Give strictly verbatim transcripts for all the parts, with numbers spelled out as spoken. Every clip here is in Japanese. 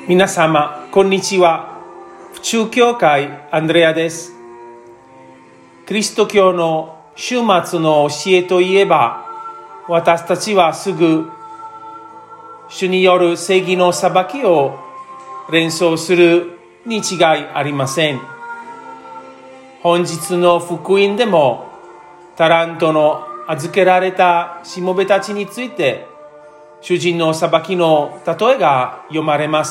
皆様、こんにちは。府中教会アンドレアです。キリスト教の終末の教えといえば、私たちはすぐ主による正義の裁きを連想するに違いありません。本日の福音でもタラントの預けられたしもべたちについて主人の裁きの例えが読まれます。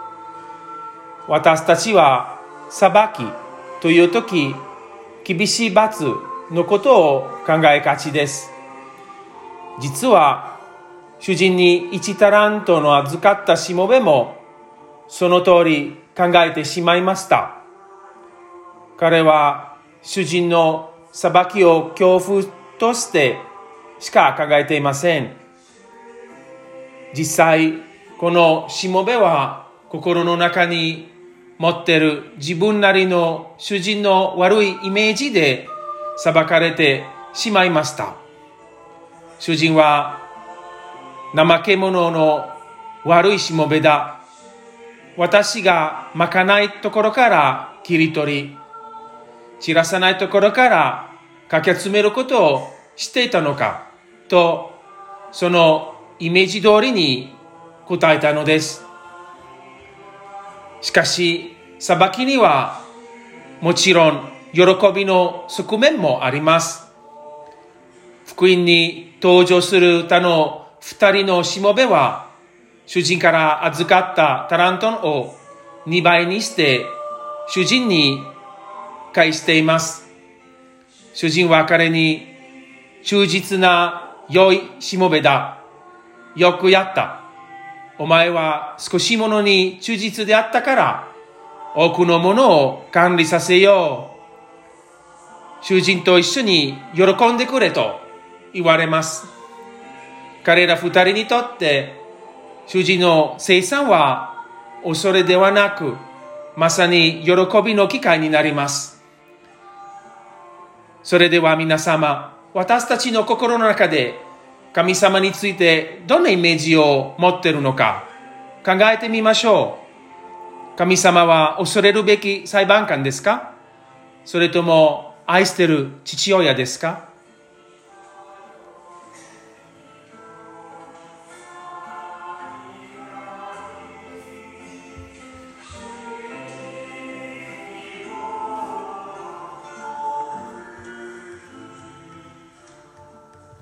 私たちは裁きというとき、厳しい罰のことを考えがちです。実は主人に一タラントの預かったしもべもその通り考えてしまいました。彼は主人の裁きを恐怖としてしか考えていません。実際、このしもべは心の中に持っている自分なりの主人の悪いイメージで裁かれてしまいました。主人は怠け者の悪いしもべだ。私がまかないところから切り取り、散らさないところからかき集めることをしていたのかと、そのイメージ通りに答えたのです。しかし、裁きにはもちろん喜びの側面もあります。福音に登場する他の二人のしもべは、主人から預かったタラントを二倍にして主人に返しています。主人は彼に、忠実な良いしもべだ。よくやった。お前は少しものに忠実であったから、多くのものを管理させよう。主人と一緒に喜んでくれと言われます。彼ら二人にとって、主人の生産は恐れではなく、まさに喜びの機会になります。それでは皆様、私たちの心の中で神様についてどんなイメージを持っているのか考えてみましょう。神様は恐れるべき裁判官ですか？それとも愛している父親ですか？